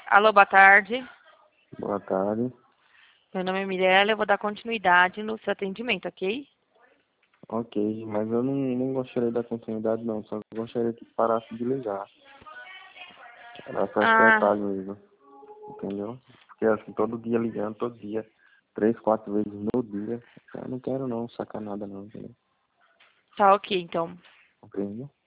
Alô, boa tarde. Boa tarde. Meu nome é Mirella, eu vou dar continuidade no seu atendimento, ok? Ok, mas eu não gostaria da continuidade não, só gostaria que parasse de ligar. Era só estressar mesmo, entendeu? Porque assim, todo dia ligando, todo dia, 3, 4 vezes no dia. Eu não quero não sacar nada não, entendeu? Tá ok, então. Compreende?